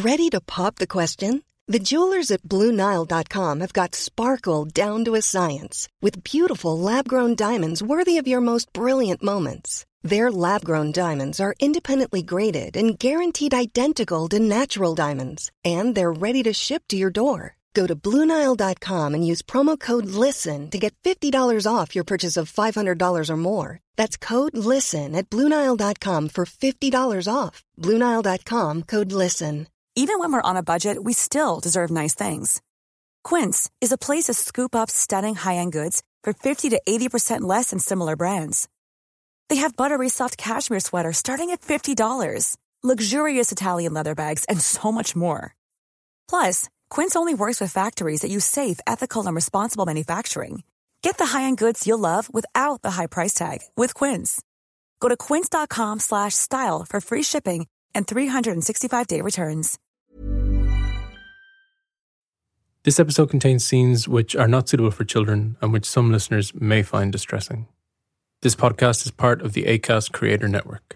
Ready to pop the question? The jewelers at BlueNile.com have got sparkle down to a science with beautiful lab-grown diamonds worthy of your most brilliant moments. Their lab-grown diamonds are independently graded and guaranteed identical to natural diamonds, and they're ready to ship to your door. Go to BlueNile.com and use promo code LISTEN to get $50 off your purchase of $500 or more. That's code LISTEN at BlueNile.com for $50 off. BlueNile.com, code LISTEN. Even when we're on a budget, we still deserve nice things. Quince is a place to scoop up stunning high-end goods for 50 to 80% less than similar brands. They have buttery soft cashmere sweaters starting at $50, luxurious Italian leather bags, and so much more. Plus, Quince only works with factories that use safe, ethical, and responsible manufacturing. Get the high-end goods you'll love without the high price tag with Quince. Go to quince.com/style for free shipping and 365-day returns. This episode contains scenes which are not suitable for children and which some listeners may find distressing. This podcast is part of the Acast Creator Network.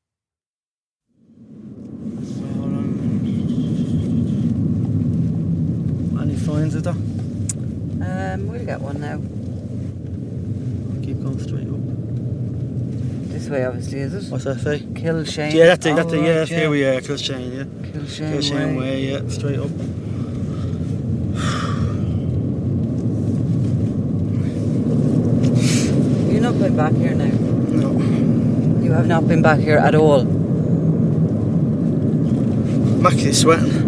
Any finds it though? We'll get one now. Keep going straight up. This way, obviously, is it? What's that say? Kilshane. Yeah, that's it, Oh, yeah, right, here we are, Kilshane, yeah. Kilshane Way, yeah, straight up. You've not been back here now? No. You have not been back here at all? I'm actually sweating.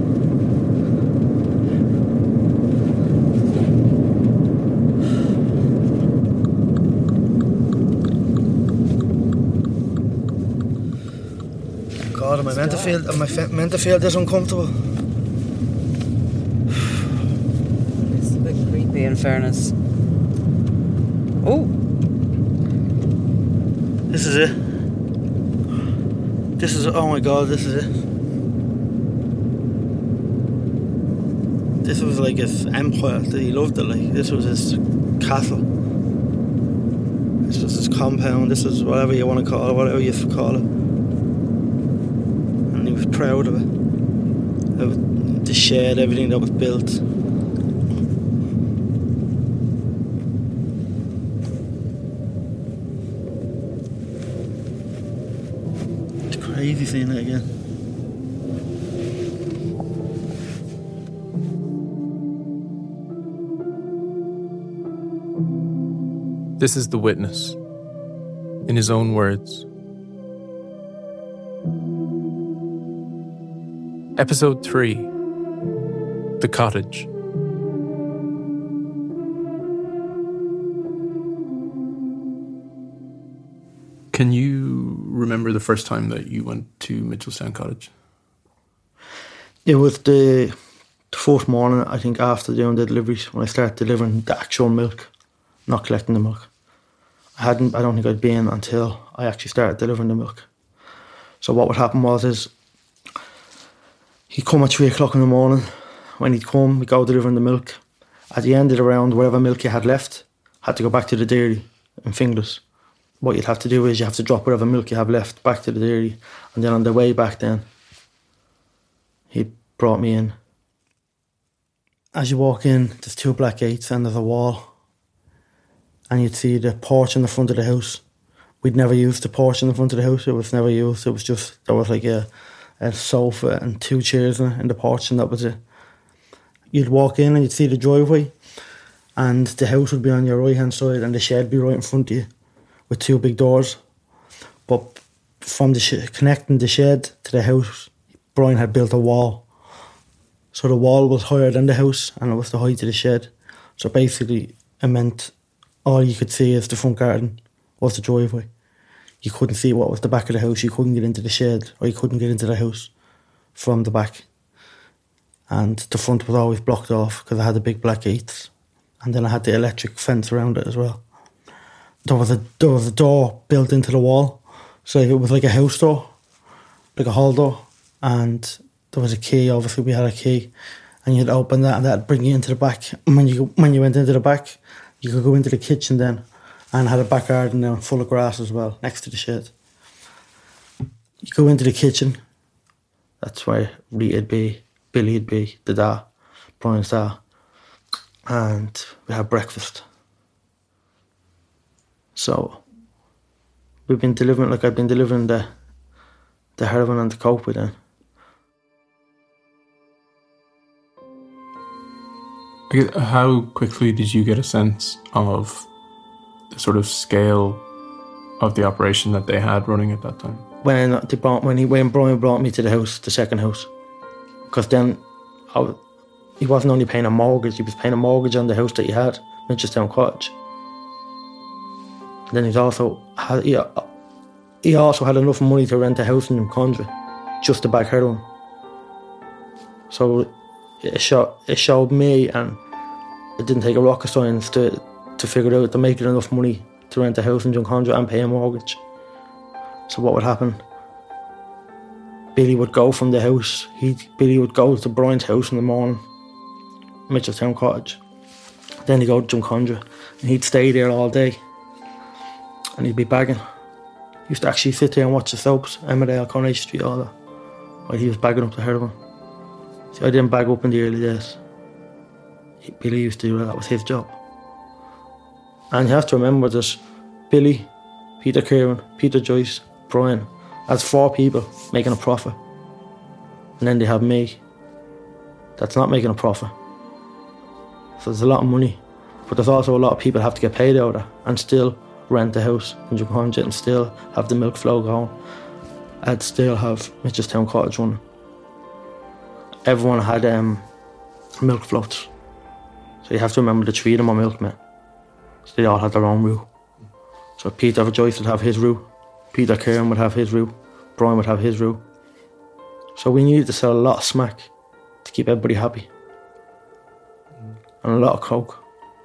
God, am I meant to feel this uncomfortable? It's a bit creepy, in fairness. Oh! This is it. Oh my God, this is it. This was like his empire that he loved it, like. This was his castle. This was his compound, this is whatever you want to call it, whatever you call it. And he was proud of it. The shed, everything that was built. It's crazy seeing it again. This is The Witness, in his own words. Episode 3, The Cottage. Can you remember the first time that you went to Mitchelstown Cottage? It was the fourth morning, I think, after doing the deliveries, when I started delivering the actual milk, not collecting the milk. I don't think I'd been until I actually started delivering the milk. So what would happen was he'd come at 3 o'clock in the morning. When he'd come, we'd go delivering the milk. At the end of the round, whatever milk you had left, had to go back to the dairy in Finglas. What you'd have to do is you have to drop whatever milk you have left back to the dairy, and then on the way back then, he brought me in. As you walk in, there's 2 black gates and there's a wall, and you'd see the porch in the front of the house. We'd never used the porch in the front of the house. It was never used. It was just, there was like a sofa and 2 chairs in the porch, and that was it. You'd walk in and you'd see the driveway, and the house would be on your right hand side and the shed would be right in front of you with 2 big doors. But from the connecting the shed to the house, Brian had built a wall. So the wall was higher than the house and it was the height of the shed. So basically it meant all you could see is the front garden was the driveway. You couldn't see what was the back of the house. You couldn't get into the shed, or you couldn't get into the house from the back. And the front was always blocked off because I had the big black gates, and then I had the electric fence around it as well. There was a door built into the wall, so it was like a house door, like a hall door, and there was a key. Obviously we had a key, and you'd open that and that'd bring you into the back. And when you went into the back, you could go into the kitchen then, and had a back garden there full of grass as well next to the shed. You go into the kitchen, That's where Rita'd be, Billy'd be, the dad, Brian's dad. And we had breakfast. So we've been delivering, like I've been delivering the heroin and the coke with them. How quickly did you get a sense of the sort of scale of the operation that they had running at that time? When Brian brought me to the house, the second house, because then he wasn't only paying a mortgage, he was paying a mortgage on the house that he had, Mitchelstown Cottage. And then he also had enough money to rent a house in Drumcondra, just to bag heroin. So it showed me, and it didn't take a rocket science to figure out, to make enough money to rent a house in Drumcondra and pay a mortgage. So what would happen? Billy would go from the house. Billy would go to Brian's house in the morning, Mitchelstown Cottage. Then he'd go to Drumcondra, and he'd stay there all day. And he'd be bagging. He used to actually sit there and watch the soaps, Emmerdale, Coronation Street, all that, while he was bagging up the heroin. See, I didn't bag up in the early days. Billy used to do that. That was his job. And you have to remember there's Billy, Peter Kieran, Peter Joyce, Brian. That's 4 people making a profit. And then they have me. That's not making a profit. So there's a lot of money. But there's also a lot of people have to get paid out of it and still rent the house in Drumcondra and still have the milk flow going. I'd still have Mitchelstown Cottage running. Everyone had milk floats. So you have to remember the 3 of them are milkmen. So they all had their own route. So Peter Joyce would have his route, Peter Kieran would have his route, Brian would have his route. So we needed to sell a lot of smack to keep everybody happy. And a lot of coke.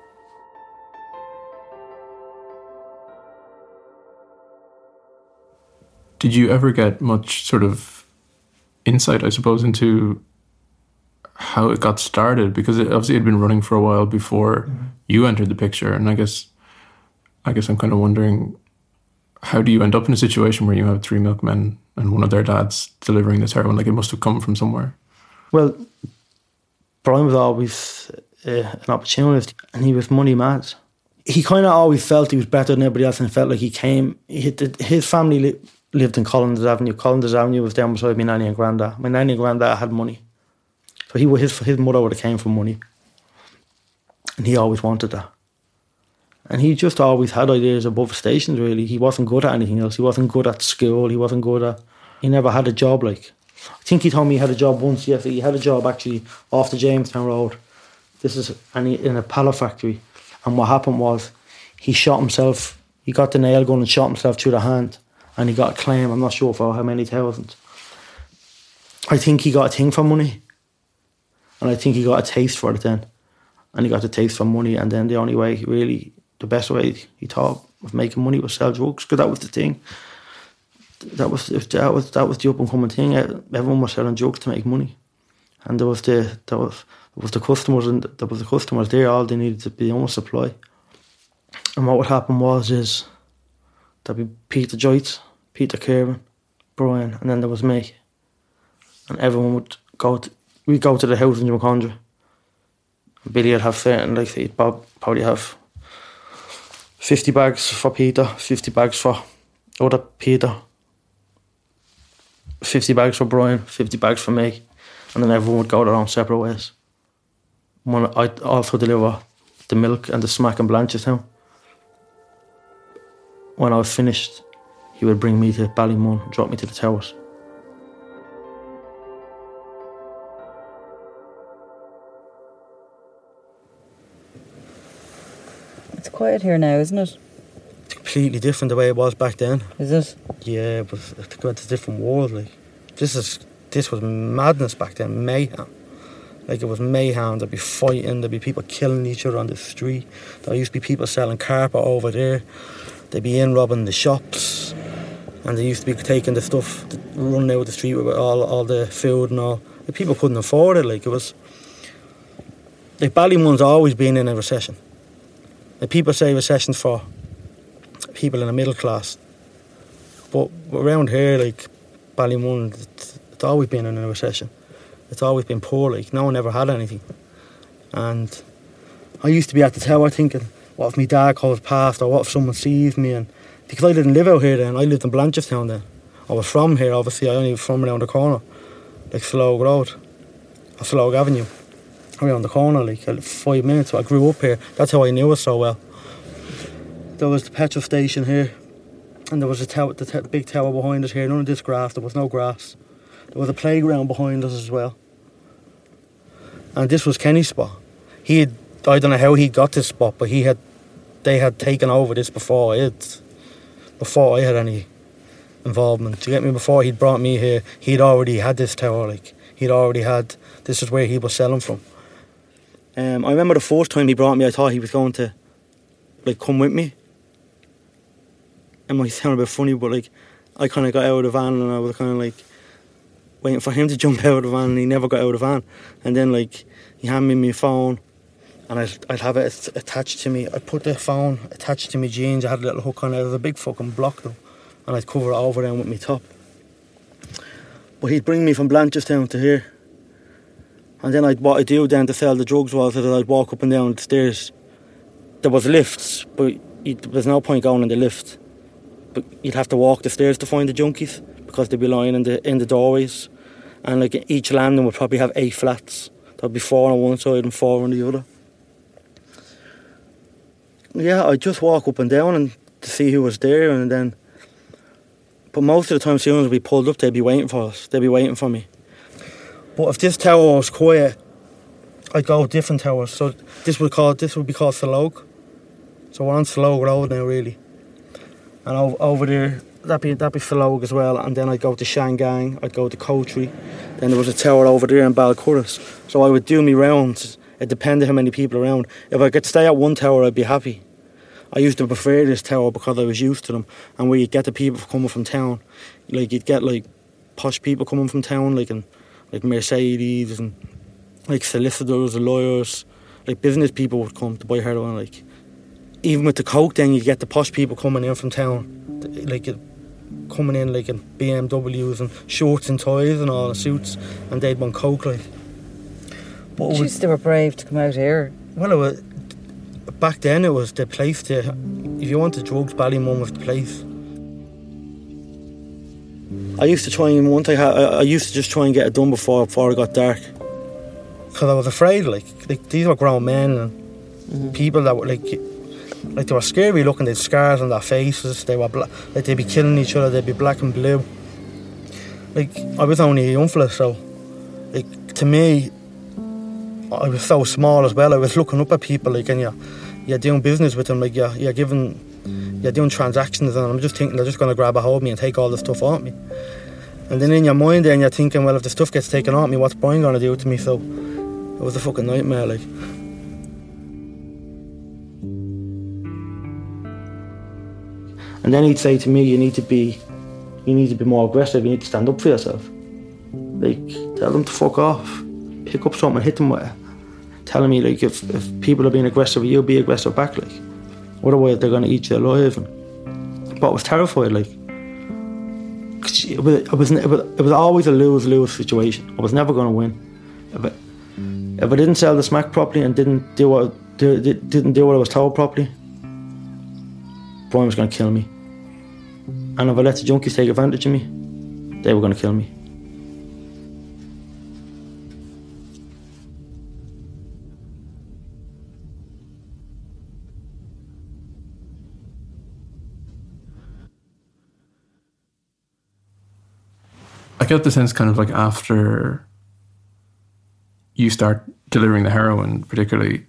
Did you ever get much sort of insight, I suppose, into how it got started? Because it obviously had been running for a while before you entered the picture, and I guess I'm kind of wondering, how do you end up in a situation where you have 3 milkmen and one of their dads delivering this heroin? Like, it must have come from somewhere. Well, Brian was always an opportunist, and he was money mad. He kind of always felt he was better than everybody else, and felt like his family lived in Colinders Avenue. Colinders Avenue was down beside my nanny and granddad. My nanny and granddad had money. So his mother would have came from money. And he always wanted that. And he just always had ideas above stations, really. He wasn't good at anything else. He wasn't good at school. He never had a job, like. I think he told me he had a job once, yes. He had a job, actually, off the Jamestown Road. In a pallet factory. And what happened was, he shot himself. He got the nail gun and shot himself through the hand. And he got a claim, I'm not sure for how many thousands. I think he got a thing for money. And I think he got a taste for it then. And he got a taste for money, and then the only way, really, the best way he thought of making money was sell drugs, because that was the thing. That was the up and coming thing. Everyone was selling drugs to make money. And there was the customers, and there was the customers there, all they needed to be on supply. And what would happen is there'd be Peter Joyce, Peter Kieran, Brian, and then there was me. And everyone would we'd go to the house in Drumcondra. Billy would have certain, like, he'd probably have 50 bags for Peter, 50 bags for other Peter, 50 bags for Brian, 50 bags for me, and then everyone would go their own separate ways. I'd also deliver the milk and the smack in Blanchardstown. When I was finished, he would bring me to Ballymun, drop me to the towers. It's quiet here now, isn't it? It's completely different the way it was back then. Is it? Yeah, but it's a different world. Like, this was madness back then, mayhem. Like, it was mayhem. There'd be fighting. There'd be people killing each other on the street. There used to be people selling carpet over there. They'd be in robbing the shops, and they used to be taking the stuff, running out the street with all the food and all. The people couldn't afford it. Like, it was like Ballymun's always been in a recession. Like, people say recessions for people in the middle class, but around here, like Ballymun, It's always been in a recession. It's always been poor, like, no one ever had anything. And I used to be at the tower thinking, what if my dad goes past, or what if someone sees me? And because I didn't live out here then, I lived in Blanchardstown then. I was from here, obviously, I only was from around the corner, like Slough Road, or Slough Avenue, around the corner, like 5 minutes. I grew up here, that's how I knew it so well. There was the petrol station here, and there was a tower, the big tower behind us here, none of this grass, there was no grass. There was a playground behind us as well. And this was Kenny's spot. I don't know how he got this spot, but they had taken over this before I had any involvement. Do you get me? Before he'd brought me here, he'd already had this tower, like, this is where he was selling from. I remember the first time he brought me, I thought he was going to, like, come with me. It might sound a bit funny, but, like, I kind of got out of the van and I was kind of, like, waiting for him to jump out of the van, and he never got out of the van. And then, like, he handed me my phone, and I'd have it attached to me. I put the phone attached to my jeans. I had a little hook on it. It was a big fucking block though, and I'd cover it over then with my top. But he'd bring me from Blanchardstown to here, and then what I'd do then to sell the drugs was that I'd walk up and down the stairs. There was lifts, but there was no point going in the lift. But you'd have to walk the stairs to find the junkies because they'd be lying in the doorways, and like each landing would probably have 8 flats. There'd be 4 on one side and 4 on the other. Yeah, I'd just walk up and down and to see who was there, and then. But most of the time, as soon as we pulled up, they'd be waiting for us. They'd be waiting for me. But if this tower was quiet, I'd go different towers. So this would be called Slough. So we're on Slough Road now, really. And over there, that'd be Slough as well. And then I'd go to Shangang, I'd go to Coatry. Then there was a tower over there in Balcurris. So I would do me rounds. It depended how many people around. If I could stay at one tower, I'd be happy. I used to prefer this tower because I was used to them. And where you'd get the people coming from town, like you'd get like posh people coming from town, like Mercedes and like solicitors, lawyers, like business people would come to buy heroin. Like even with the coke, then you'd get the posh people coming in from town, like coming in like in BMWs and shorts and ties and all, and suits, and they'd want coke like. But Jeez, they were brave to come out here. Well, it was, back then it was the place to. If you wanted drugs, Ballymun was the place. I used to try and I used to just try and get it done before it got dark, because I was afraid. Like these were grown men and people that were like they were scary looking. They had scars on their faces. They were like they'd be killing each other. They'd be black and blue. Like I was only a young fella, so like to me. I was so small as well. I was looking up at people like, and you're doing business with them, like you're doing transactions, and I'm just thinking they're just going to grab a hold of me and take all the stuff off me. And then in your mind, then you're thinking, well, if the stuff gets taken off me, what's Brian going to do to me? So it was a fucking nightmare, like. And then he'd say to me, you need to be more aggressive. You need to stand up for yourself. Like, tell them to fuck off. Pick up something and hit them with it. Telling me like if people are being aggressive with you, be aggressive back, like. Otherwise they're gonna eat you alive. But I was terrified, like. It was always a lose-lose situation. I was never gonna win. If I didn't sell the smack properly and didn't do what I was told properly, Brian was gonna kill me. And if I let the junkies take advantage of me, they were gonna kill me. I get the sense kind of like after you start delivering the heroin, particularly,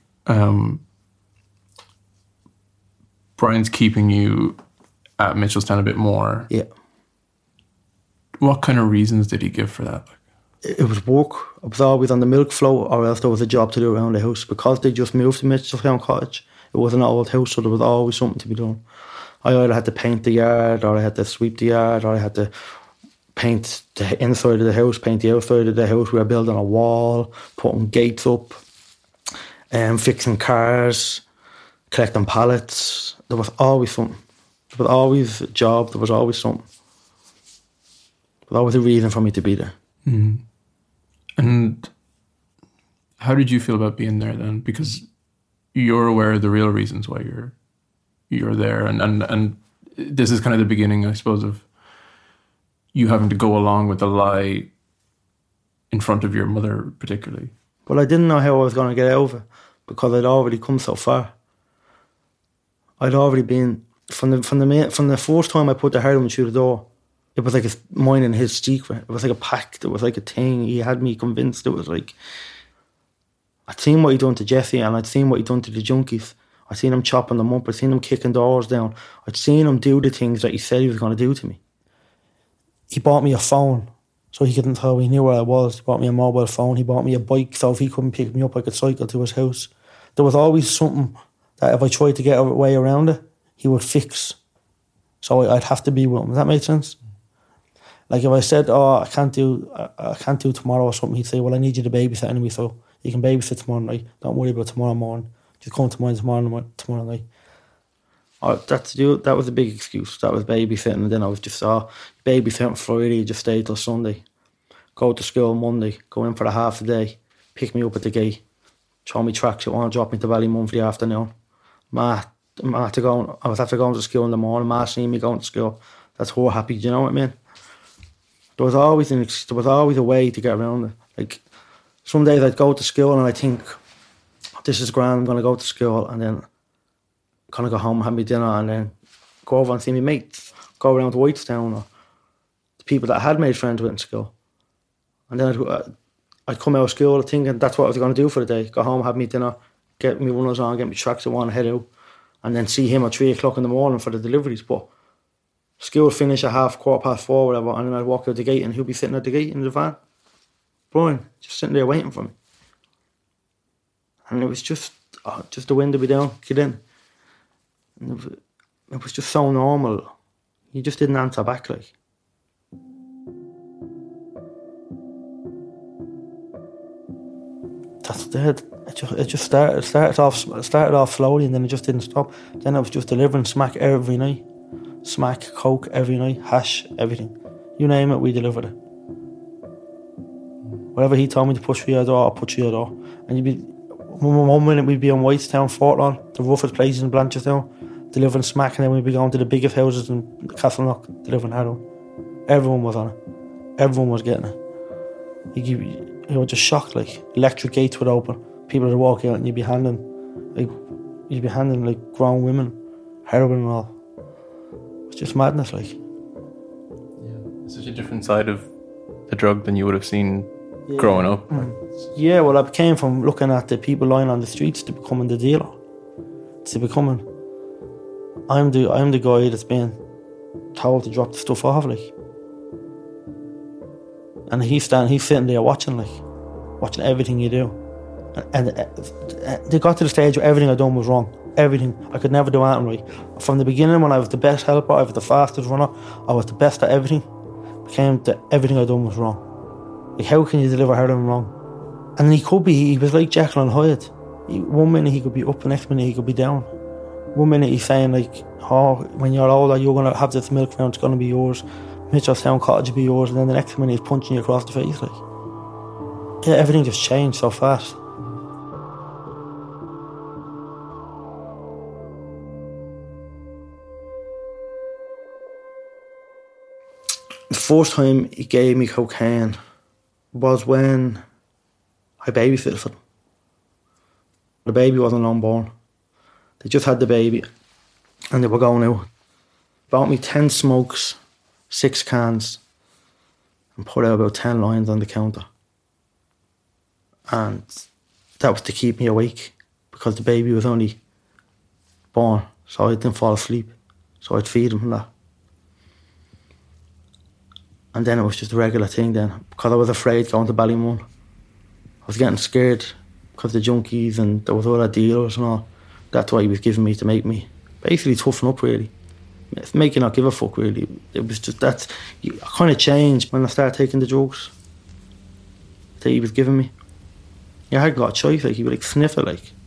Brian's keeping you at Mitchelstown a bit more. Yeah. What kind of reasons did he give for that? It was work. I was always on the milk float, or else there was a job to do around the house. Because they just moved to Mitchelstown Cottage, it was an old house, so there was always something to be done. I either had to paint the yard, or I had to sweep the yard, or I had to paint the inside of the house, paint the outside of the house. We were building a wall, putting gates up, fixing cars, collecting pallets. There was always something. There was always a job. There was always something. There was always a reason for me to be there. Mm. And how did you feel about being there then? Because you're aware of the real reasons why you're there, and this is kind of the beginning, I suppose, of you having to go along with the lie in front of your mother, particularly. Well, I didn't know how I was going to get out of it because I'd already come so far. I'd already been from the first time I put the heroin through the door. It was like mine and his secret. It was like a pact. It was like a thing. He had me convinced. It was like I'd seen what he'd done to Jesse, and I'd seen what he'd done to the junkies. I'd seen him chopping them up. I'd seen him kicking doors down. I'd seen him do the things that he said he was going to do to me. He bought me a phone so he couldn't tell. He knew where I was. He bought me a mobile phone. He bought me a bike so if he couldn't pick me up, I could cycle to his house. There was always something that if I tried to get a way around it, he would fix. So I'd have to be with him. Does that make sense? Like if I said, "Oh, I can't do tomorrow" or something, he'd say, "Well, I need you to babysit anyway, so you can babysit tomorrow night. Don't worry about tomorrow morning. Just come to mine tomorrow night." That was a big excuse. That was babysitting, and then I was just babysitting Friday, just stay till Sunday, go to school Monday, go in for a half a day, pick me up at the gate, throw me tracksuit on, drop me to Ballymun for the afternoon. I was after going to school in the morning. Ma seeing me going to school, that's her happy. Do you know what I mean? There was always a way to get around it. Like some days I'd go to school and I think, this is grand, I'm going to go to school, and then kind of go home, have me dinner, and then go over and see my mates, go around to Whitestown or the people that I had made friends with in school. And then I'd come out of school thinking that's what I was going to do for the day. Go home, have me dinner, get me runners on, get me tracksuit on, head out, and then see him at 3 o'clock in the morning for the deliveries. But school would finish at 4:15, whatever, and then I'd walk out the gate and he'll be sitting at the gate in the van. Brian, just sitting there waiting for me. And it was just the window be down, get in. And it was just so normal. He just didn't answer back, like. That's dead. It just started off slowly, and then it just didn't stop. Then I was just delivering smack every night. Smack, coke every night, hash, everything. You name it, we delivered it. Whatever he told me to push through your door, I'll push through your door. And you'd be, 1 minute we'd be on Whitestown, Fortlawn, the roughest places in Blanchardstown, delivering smack, and then we'd be going to the biggest houses in Castleknock, delivering heroin. Everyone was on it. Everyone was getting it. You were just shocked, like electric gates would open, people would walk out, and you'd be handing like grown women heroin and all. It's just madness, like. Yeah, it's such a different side of the drug than you would have seen growing up. Yeah, well, I came from looking at the people lying on the streets to becoming the dealer. To becoming, I'm the guy that's been told to drop the stuff off, like. And he's sitting there watching everything you do. And they got to the stage where everything I done was wrong. Everything. I could never do anything right. From the beginning, when I was the best helper, I was the fastest runner, I was the best at everything, became that everything I done was wrong. Like, how can you deliver heroin wrong? And he was like Jekyll and Hyde. 1 minute he could be up, the next minute he could be down. 1 minute he's saying like, "Oh, when you're older, you're going to have this milk round, it's going to be yours. Mitchellstown Cottage will be yours," and then the next minute he's punching you across the face, like. Yeah, everything just changed so fast. The first time he gave me cocaine was when I babysitted for them. The baby wasn't unborn. They just had the baby and they were going out. Bought me 10 smokes, 6 cans, and put out about 10 lines on the counter. And that was to keep me awake because the baby was only born, so I didn't fall asleep. So I'd feed him and that. And then it was just a regular thing then, because I was afraid going to Ballymun. I was getting scared because the junkies and there was other dealers and all. That's what he was giving me to make me basically toughen up, really. Make you not give a fuck, really. It was just that. I kind of changed when I started taking the drugs that he was giving me. I hadn't got a choice, like, he would like sniff it, like.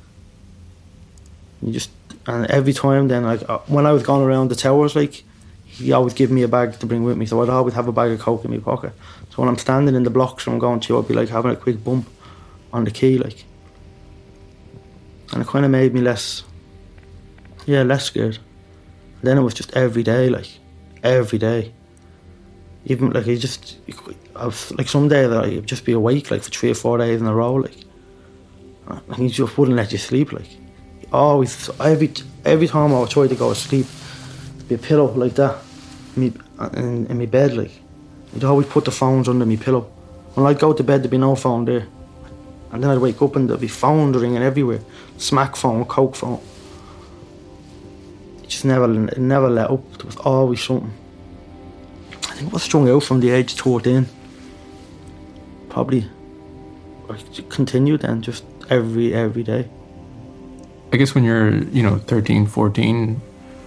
And every time then, like, when I was going around the towers, like, he always give me a bag to bring with me, so I'd always have a bag of coke in my pocket. So when I'm standing in the blocks and I'm going to, I'd be like having a quick bump on the key, like. And it kind of made me less scared. And then it was just every day, like, every day. Even like I was like some days that I'd just be awake like for 3 or 4 days in a row, like. And he just wouldn't let you sleep, like. He always, every time I would try to go to sleep, there'd be a pillow like that in my bed, like. He'd always put the phones under my pillow. When I'd go to bed, there'd be no phone there. And then I'd wake up and there'd be phones ringing everywhere. Smack phone, coke phone. It just never let up. There was always something. I think I was strung out from the age of 13. Probably I continued then, just every day. I guess when you're, 13, 14,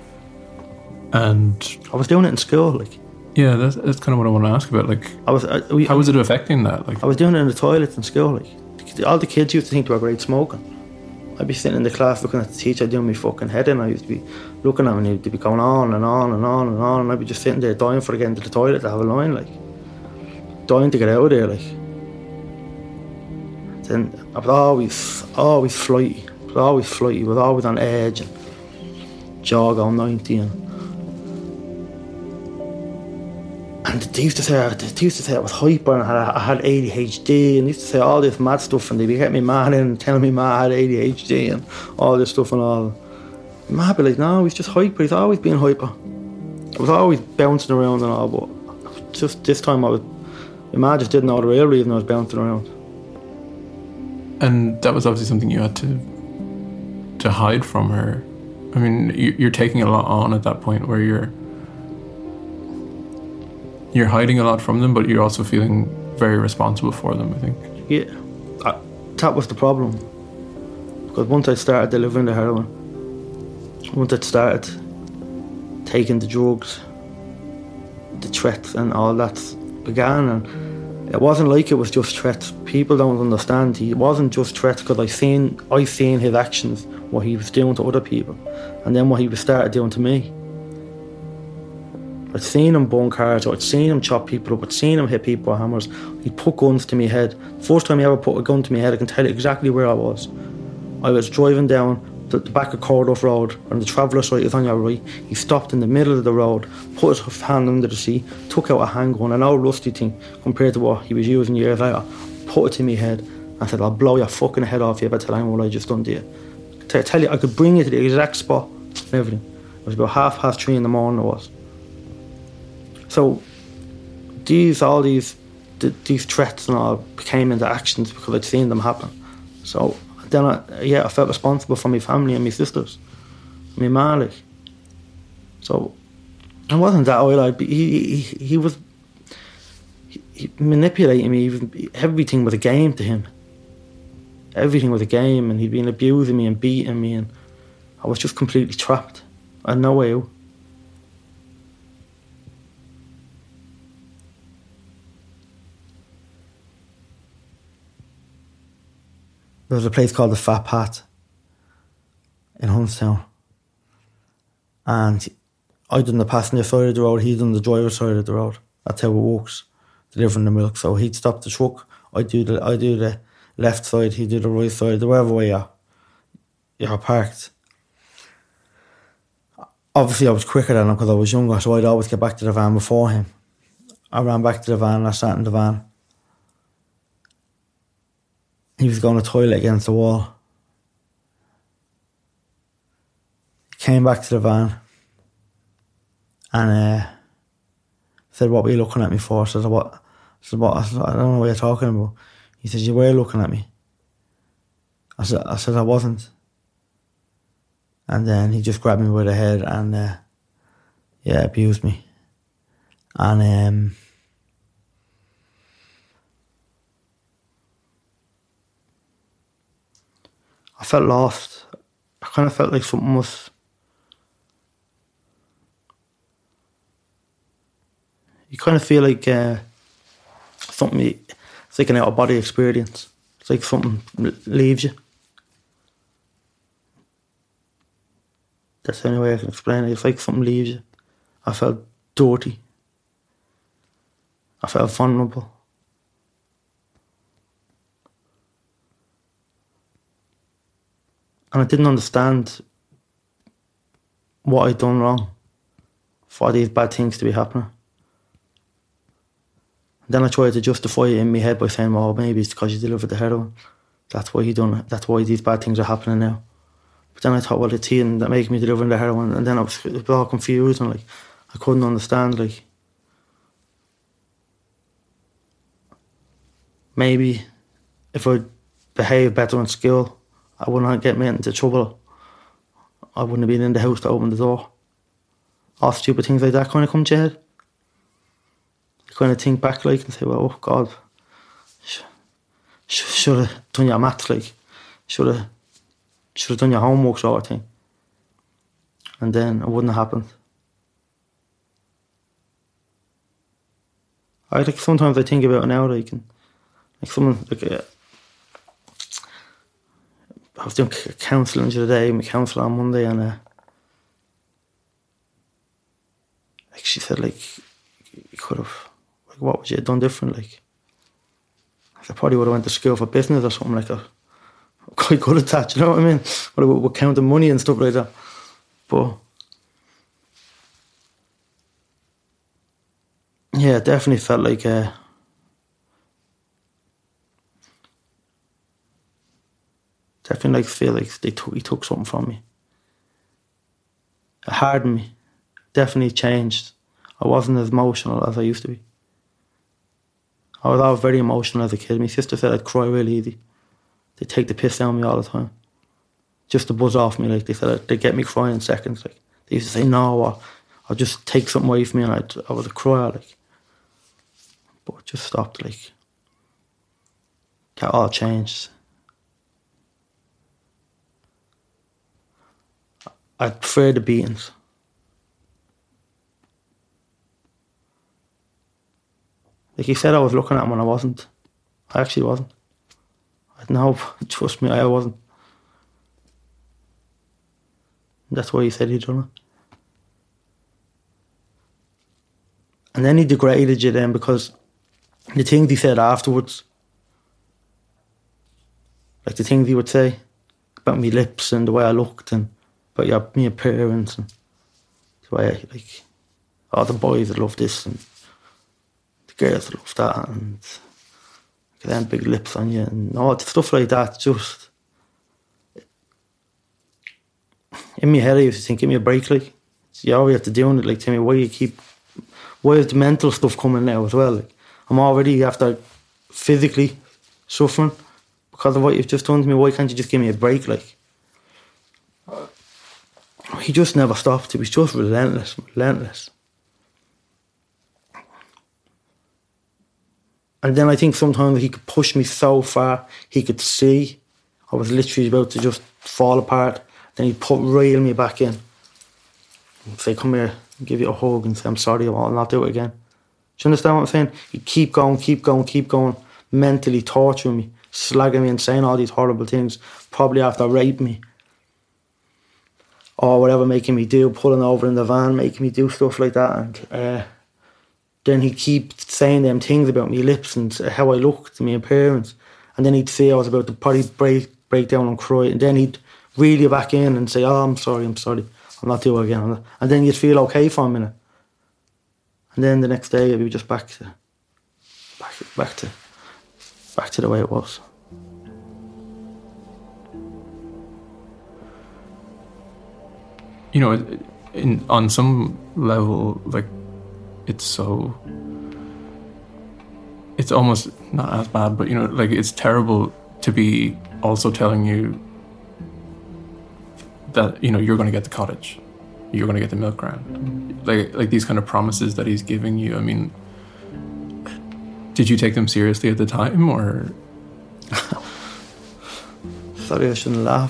and I was doing it in school, like. Yeah, that's kind of what I want to ask about. Like, how was it affecting that? Like, I was doing it in the toilets in school, like. All the kids used to think they were great smoking. I'd be sitting in the class looking at the teacher doing my fucking head in. I used to be looking at him and he'd be going on and on and on and on, and I'd be just sitting there dying for to get into the toilet to have a line, like. Dying to get out of there, like. Then I was always flighty. I was always on edge and jaw going 90 and they used to say I was hyper and I had ADHD, and they used to say all this mad stuff, and they'd be getting me mad and telling me I had ADHD and all this stuff and all. I'd be like, no, he's just hyper. He's always been hyper. I was always bouncing around and all, but just this time my mom just didn't know the real reason I was bouncing around. And that was obviously something you had to hide from her. I mean, you're taking a lot on at that point where you're hiding a lot from them, but you're also feeling very responsible for them, I think. Yeah, that was the problem. Because once I started delivering the heroin, once I started taking the drugs, the threats and all that began, and it wasn't like it was just threats. People don't understand. It wasn't just threats, because I seen his actions, what he was doing to other people, and then what he started doing to me. I'd seen him burn cars, I'd seen him chop people up, I'd seen him hit people with hammers. He'd put guns to my head. First time he ever put a gun to my head, I can tell you exactly where I was. I was driving down the back of Corduff Road, and the traveller site is on your right. He stopped in the middle of the road, put his hand under the seat, took out a handgun, an old rusty thing compared to what he was using years later, put it to my head, and said, I'll blow your fucking head off you if I tell anyone what I just done to you. To tell you, I could bring you to the exact spot and everything. It was about 3:30 in the morning it was. So all these threats and all became into actions because I'd seen them happen. So then I felt responsible for my family and my sisters, my mum, like. So it wasn't that way. He was manipulating me. Everything was a game to him. Everything was a game, and he'd been abusing me and beating me, and I was just completely trapped. I had no way out. There was a place called the Fat Pat in Huntstown, and I done the passenger side of the road, he done the driver side of the road. That's how it works, delivering the milk. So he'd stop the truck, I do the left side, he'd do the right side, wherever way you're parked. Obviously I was quicker than him because I was younger, so I'd always get back to the van before him. I ran back to the van, I sat in the van. He was going to the toilet against the wall. He came back to the van and said, what were you looking at me for? I said, what? I said, I don't know what you're talking about. He said, you were looking at me. I said, I wasn't. And then he just grabbed me by the head and abused me. And I felt lost. I kind of felt like something was... You kind of feel like something... It's like an out-of-body experience. It's like something leaves you. That's the only way I can explain it. It's like something leaves you. I felt dirty. I felt vulnerable. And I didn't understand what I'd done wrong for these bad things to be happening. And then I tried to justify it in my head by saying, well, maybe it's because you delivered the heroin. That's why you done it. That's why these bad things are happening now. But then I thought, well, it's him that makes me delivering the heroin. And then I was all confused and I couldn't understand. Maybe if I'd behaved better in school, I wouldn't get me into trouble. I wouldn't have been in the house to open the door. All stupid things like that kind of come to your head. You kind of think back and say, well, oh God, should have done your maths, should have done your homework sort of thing. And then it wouldn't have happened. Sometimes I think about it now, I was doing counselling the other day, my counsellor on Monday, and she said, you could have, what would you have done different? I probably would have went to school for business or something like that. I'm quite good at that, you know what I mean? Or we're counting money and stuff like that. But yeah, it definitely felt like feel like he took something from me. It hardened me. Definitely changed. I wasn't as emotional as I used to be. I was always very emotional as a kid. My sister said I'd cry really easy. They'd take the piss out of me all the time. Just to buzz off me, they said they'd get me crying in seconds. They used to say no, or just take something away from me, and I was a crier, But it just stopped, That all changed. I prefer the beatings. He said I was looking at him when I wasn't. I actually wasn't. No, trust me, I wasn't. That's why he said he'd done it. And then he degraded you then, because the things he said afterwards, the things he would say about me lips and the way I looked and about my appearance and the way the boys that love this and the girls that love that and then big lips on you and all the stuff like that. Just in my head I used to think, give me a break, you always have to do it, tell me why is the mental stuff coming now as well? I'm already after physically suffering because of what you've just done to me. Why can't you just give me a break? He just never stopped. He was just relentless. And then I think sometimes he could push me so far, he could see I was literally about to just fall apart. Then he'd reel me back in. He'd say, come here, I'll give you a hug and say, I'm sorry, I'll not do it again. Do you understand what I'm saying? He'd keep going, mentally torturing me, slagging me and saying all these horrible things, probably after raping me. Or whatever, making me do, pulling over in the van, making me do stuff like that. And then he'd keep saying them things about me lips and how I looked, my appearance. And then he'd say I was about to probably break down and cry. And then he'd reel you back in and say, oh, I'm sorry, I'll not do it again. And then you'd feel okay for a minute. And then the next day, you'd be just back to the way it was. You know, on some level, it's almost not as bad, but it's terrible to be also telling you that you're going to get the cottage, you're going to get the milk round, like these kind of promises that he's giving you. I mean, did you take them seriously at the time, or? Sorry, I shouldn't laugh.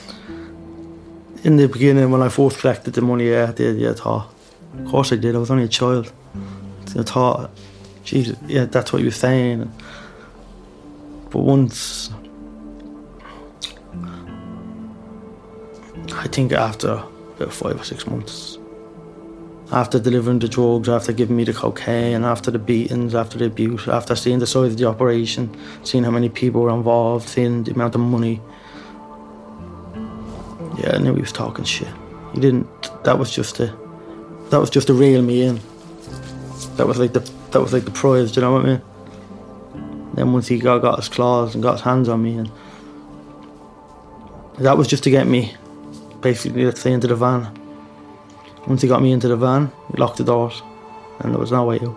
In the beginning, when I first collected the money, I did. I thought, of course I did. I was only a child. I thought, Jesus, yeah, that's what he was saying. But once, I think after about 5 or 6 months, After delivering the drugs, after giving me the cocaine, after the beatings, after the abuse, after seeing the size of the operation, seeing how many people were involved, seeing the amount of money. Yeah, I knew he was talking shit. He didn't. That was just to reel me in. That was like the prize. Do you know what I mean? Then once he got his claws and got his hands on me, and that was just to get me, basically, let's say, into the van. Once he got me into the van, he locked the doors, and there was no way out.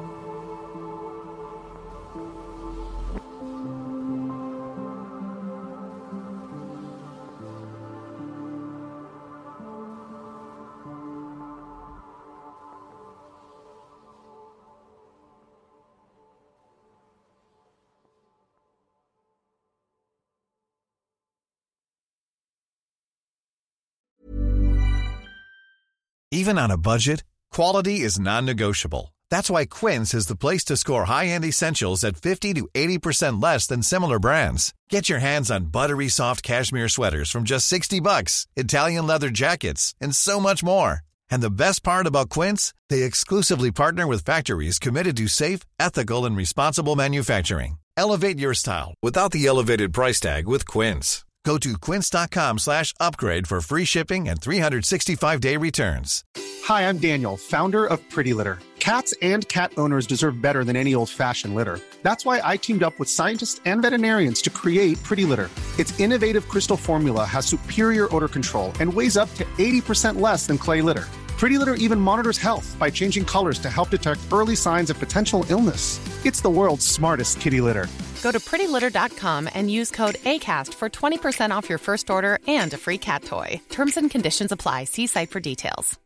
Even on a budget, quality is non-negotiable. That's why Quince is the place to score high-end essentials at 50 to 80% less than similar brands. Get your hands on buttery soft cashmere sweaters from just $60, Italian leather jackets, and so much more. And the best part about Quince, they exclusively partner with factories committed to safe, ethical, and responsible manufacturing. Elevate your style without the elevated price tag with Quince. Go to quince.com/upgrade for free shipping and 365-day returns. Hi, I'm Daniel, founder of Pretty Litter. Cats and cat owners deserve better than any old-fashioned litter. That's why I teamed up with scientists and veterinarians to create Pretty Litter. Its innovative crystal formula has superior odor control and weighs up to 80% less than clay litter. Pretty Litter even monitors health by changing colors to help detect early signs of potential illness. It's the world's smartest kitty litter. Go to prettylitter.com and use code ACAST for 20% off your first order and a free cat toy. Terms and conditions apply. See site for details.